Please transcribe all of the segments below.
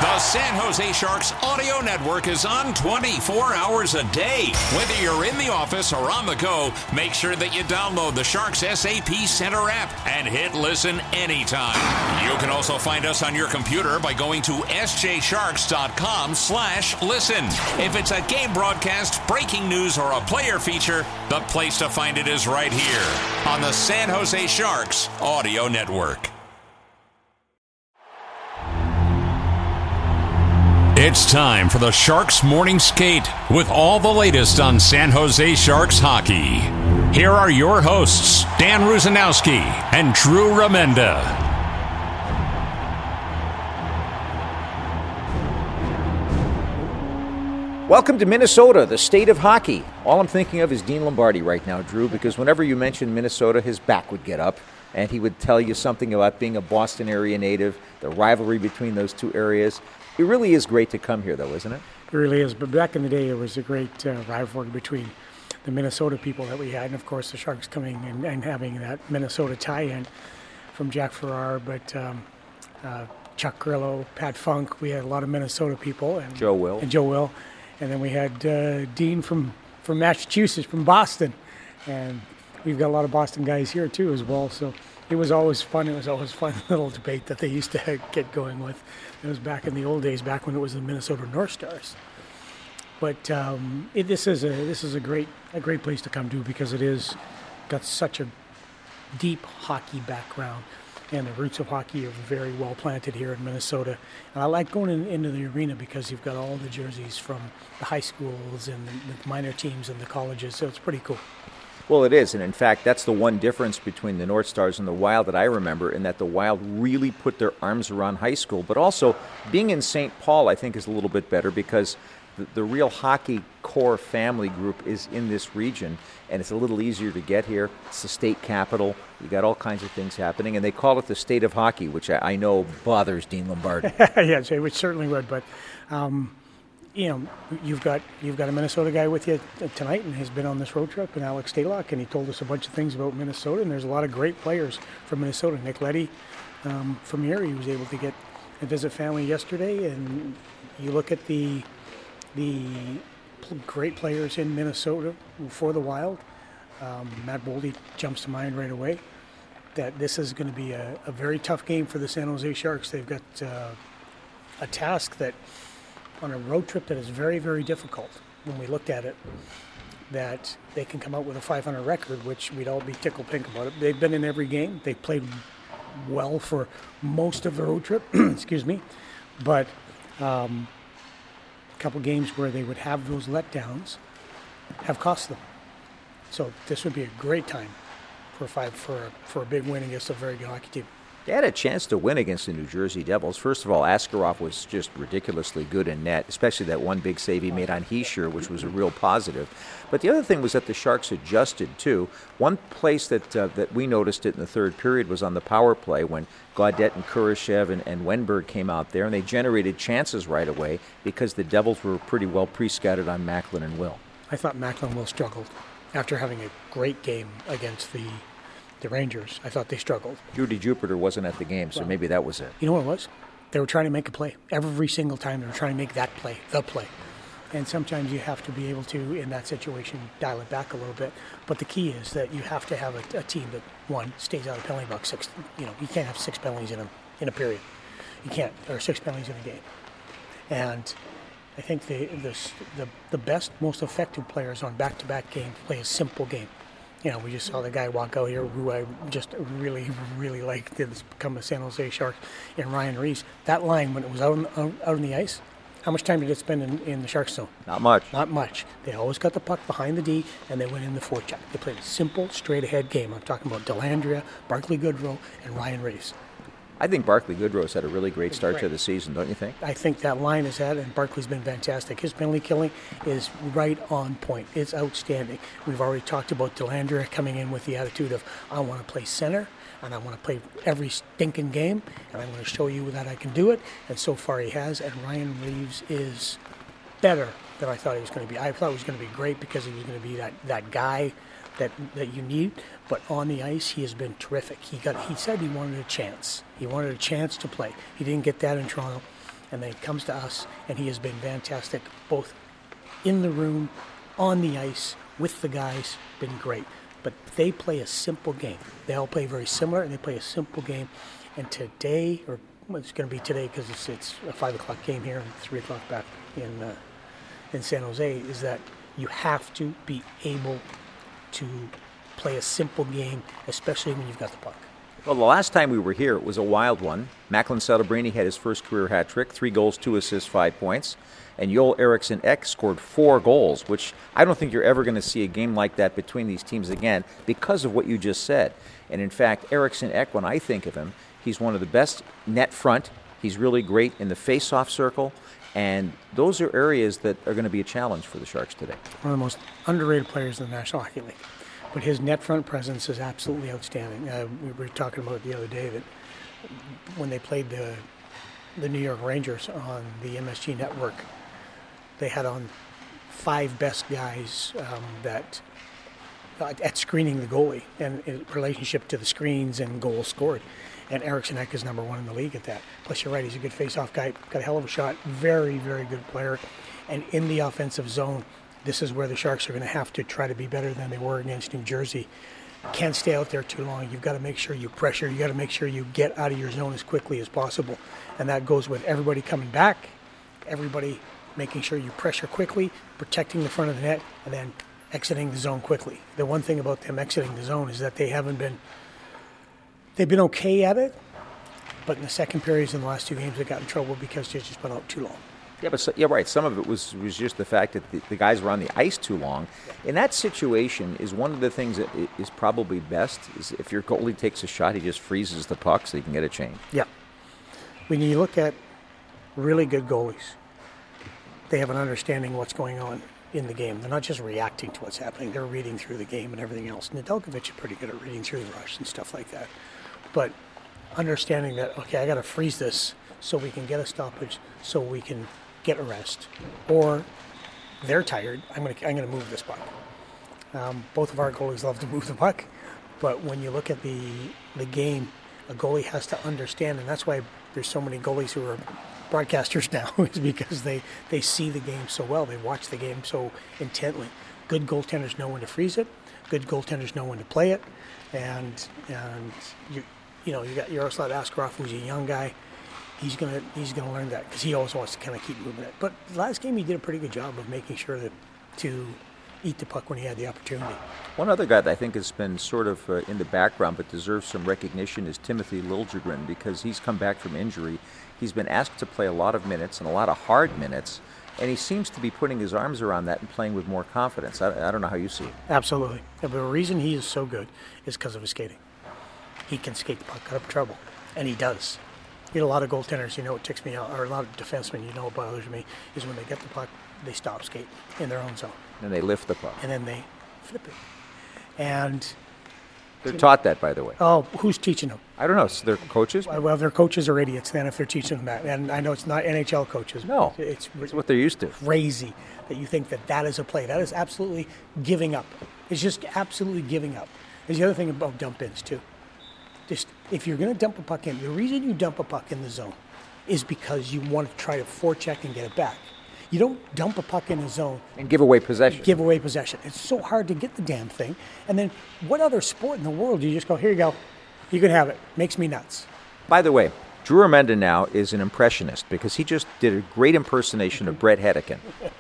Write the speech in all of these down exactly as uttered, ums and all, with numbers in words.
The San Jose Sharks audio network is on twenty-four hours a day. Whether you're in the office or on the go, make sure that you download the Sharks S A P Center app and hit listen anytime. You can also find us on your computer by going to sjsharks.com slash listen. If it's a game broadcast, breaking news, or a player feature, the place to find it is right here on the San Jose Sharks audio network. It's time for the Sharks Morning Skate with all the latest on San Jose Sharks hockey. Here are your hosts, Dan Rusanowski and Drew Remenda. Welcome to Minnesota, the state of hockey. All I'm thinking of is Dean Lombardi right now, Drew, because whenever you mention Minnesota, his back would get up, and he would tell you something about being a Boston area native, the rivalry between those two areas. It really is great to come here, though, isn't it? It really is. But back in the day, it was a great uh, rivalry between the Minnesota people that we had, and of course the Sharks coming and, and having that Minnesota tie-in from Jack Farrar, but um, uh, Chuck Grillo, Pat Funk. We had a lot of Minnesota people. And Joe Will. And Joe Will. And then we had uh, Dean from, from Massachusetts, from Boston. And we've got a lot of Boston guys here, too, as well. So it was always fun. It was always a fun little debate that they used to get going with. It was back in the old days, back when it was the Minnesota North Stars. But um, it, this is a this is a great a great place to come to because it is got such a deep hockey background, and the roots of hockey are very well planted here in Minnesota. And I like going in, into the arena because you've got all the jerseys from the high schools and the minor teams and the colleges, so it's pretty cool. Well, it is, and in fact, that's the one difference between the North Stars and the Wild that I remember, in that the Wild really put their arms around high school. But also, being in Saint Paul, I think, is a little bit better because the, the real hockey core family group is in this region, and it's a little easier to get here. It's the state capital. You got all kinds of things happening, and they call it the state of hockey, which I, I know bothers Dean Lombardi. Yes, it certainly would, but... Um You know, you've got you've got a Minnesota guy with you tonight, and he's been on this road trip, and Alex Stalock, and he told us a bunch of things about Minnesota, and there's a lot of great players from Minnesota. Nick Leddy um, from here, he was able to get and visit family yesterday, and you look at the the great players in Minnesota for the Wild. Um, Matt Boldy jumps to mind right away. That this is going to be a, a very tough game for the San Jose Sharks. They've got uh, a task that, on a road trip that is very, very difficult when we looked at it, that they can come out with a five hundred record, which we'd all be tickled pink about it. They've been in every game. They've played well for most of the road trip, excuse me, but um, a couple games where they would have those letdowns have cost them. So this would be a great time for a five for a, for a big win against a very good hockey team. They had a chance to win against the New Jersey Devils. First of all, Askarov was just ridiculously good in net, especially that one big save he made on Heischer, which was a real positive. But the other thing was that the Sharks adjusted, too. One place that uh, that we noticed it in the third period was on the power play when Gaudette and Kurashev and, and Wenberg came out there, and they generated chances right away because the Devils were pretty well pre-scouted on Macklin and Will. I thought Macklin and Will struggled after having a great game against the The Rangers. I thought they struggled. Judy Jupiter wasn't at the game, so well, maybe that was it. You know what it was? They were trying to make a play. Every single time they were trying to make that play, the play. And sometimes you have to be able to, in that situation, dial it back a little bit. But the key is that you have to have a, a team that, one, stays out of penalty box. Six, you know, you can't have six penalties in a, in a period. You can't. There are six penalties in a game. And I think the, the, the, the best, most effective players on back-to-back games play a simple game. You know, we just saw the guy walk out here who I just really, really liked, did become a San Jose Shark, and Ryan Reeves. That line, when it was out on, out, out on the ice, how much time did it spend in, in the Shark zone? Not much. Not much. They always got the puck behind the D, and they went in the forecheck. They played a simple, straight-ahead game. I'm talking about Dellandrea, Barclay Goodrow, and Ryan Reeves. I think Barclay Goodrow's had a really great start to the season, don't you think? I think that line is had, and Barclay's been fantastic. His penalty killing is right on point. It's outstanding. We've already talked about Dellandrea coming in with the attitude of, I want to play center, and I want to play every stinking game, and I'm going to show you that I can do it. And so far he has, and Ryan Reeves is better than I thought he was going to be. I thought he was going to be great because he was going to be that, that guy that that you need, but on the ice he has been terrific. He got he said he wanted a chance. He wanted a chance to play. He didn't get that in Toronto, and then he comes to us, and he has been fantastic, both in the room, on the ice, with the guys, been great. But they play a simple game. They all play very similar, and they play a simple game. And today, or well, it's going to be today because it's it's a five o'clock game here and three o'clock back in uh, in San Jose, is that you have to be able to play a simple game, especially when you've got the puck. Well, the last time we were here, it was a wild one. Macklin Celebrini had his first career hat trick, three goals, two assists, five points. And Joel Eriksson Ek scored four goals, which I don't think you're ever going to see a game like that between these teams again because of what you just said. And in fact, Eriksson Ek, when I think of him, he's one of the best net front. He's really great in the face-off circle. And those are areas that are going to be a challenge for the Sharks today. One of the most underrated players in the National Hockey League. But his net front presence is absolutely outstanding. Uh, we were talking about it the other day that when they played the the New York Rangers on the M S G network, they had on five best guys um, that uh, at screening the goalie and in relationship to the screens and goals scored. And Eriksson Ek is number one in the league at that. Plus, you're right, he's a good face-off guy, got a hell of a shot, very, very good player. And in the offensive zone, this is where the Sharks are going to have to try to be better than they were against New Jersey. Can't stay out there too long. You've got to make sure you pressure. You've got to make sure you get out of your zone as quickly as possible. And that goes with everybody coming back, everybody making sure you pressure quickly, protecting the front of the net, and then exiting the zone quickly. The one thing about them exiting the zone is that they haven't been, they've been okay at it, but in the second periods in the last two games they got in trouble because they've just been out too long. Yeah, but so, yeah, right. Some of it was, was just the fact that the, the guys were on the ice too long. In that situation, is one of the things that is probably best is if your goalie takes a shot, he just freezes the puck so he can get a change. Yeah. When you look at really good goalies, they have an understanding of what's going on in the game. They're not just reacting to what's happening. They're reading through the game and everything else. Nedeljkovic is pretty good at reading through the rush and stuff like that. But understanding that, okay, I got to freeze this so we can get a stoppage, so we can get a rest, or they're tired, I'm going to I'm going to move this puck. Um, both of our goalies love to move the puck, but when you look at the the game, a goalie has to understand, and that's why there's so many goalies who are broadcasters now, is because they, they see the game so well, they watch the game so intently. Good goaltenders know when to freeze it, good goaltenders know when to play it, and and you you know you got Yaroslav Askarov, who's a young guy. He's gonna he's gonna learn that because he always wants to kind of keep moving it. But last game he did a pretty good job of making sure that to eat the puck when he had the opportunity. One other guy that I think has been sort of uh, in the background but deserves some recognition is Timothy Liljegren, because he's come back from injury. He's been asked to play a lot of minutes and a lot of hard minutes, and he seems to be putting his arms around that and playing with more confidence. I, I don't know how you see it. Absolutely. Yeah, but the reason he is so good is because of his skating. He can skate the puck out of trouble, and he does. You know, a lot of goaltenders, you know, it ticks me out, or a lot of defensemen, you know, what bothers me, is when they get the puck, they stop skate in their own zone. And they lift the puck. And then they flip it. And they're taught that, by the way. Oh, who's teaching them? I don't know. So they're coaches? Well, their coaches are idiots then if they're teaching them that. And I know it's not N H L coaches. No, it's, it's what they're used to. Crazy that you think that that is a play. That is absolutely giving up. It's just absolutely giving up. There's the other thing about dump-ins, too. Just if you're going to dump a puck in, the reason you dump a puck in the zone is because you want to try to forecheck and get it back. You don't dump a puck in the zone and give away possession. Give away possession. It's so hard to get the damn thing. And then what other sport in the world do you just go, here you go, you can have it. Makes me nuts. By the way, Drew Armenda now is an impressionist because he just did a great impersonation of Brett Hedican.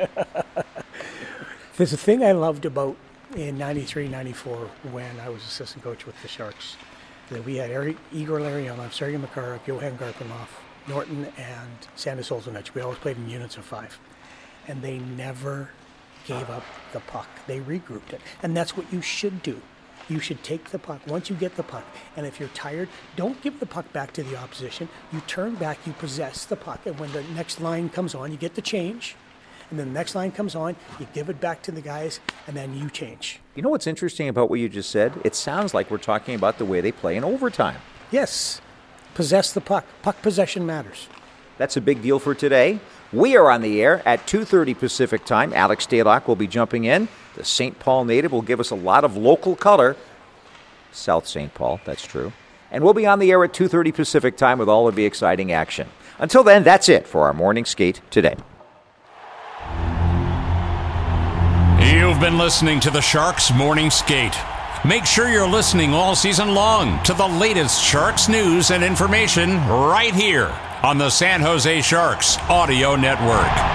There's a thing I loved about in ninety-three ninety-four when I was assistant coach with the Sharks. That we had Eric, Igor Larionov, Sergei Makarov, Johan Garpenov, Norton, and Sandis Olszewicz. We always played in units of five. And they never gave up the puck. They regrouped it. And that's what you should do. You should take the puck once you get the puck. And if you're tired, don't give the puck back to the opposition. You turn back, you possess the puck. And when the next line comes on, you get the change. And then the next line comes on, you give it back to the guys, and then you change. You know what's interesting about what you just said? It sounds like we're talking about the way they play in overtime. Yes. Possess the puck. Puck possession matters. That's a big deal for today. We are on the air at two thirty Pacific time. Alex Stalock will be jumping in. The Saint Paul native will give us a lot of local color. South Saint Paul, that's true. And we'll be on the air at two thirty Pacific time with all of the exciting action. Until then, that's it for our morning skate today. You've been listening to the Sharks Morning Skate. Make sure you're listening all season long to the latest Sharks news and information right here on the San Jose Sharks Audio Network.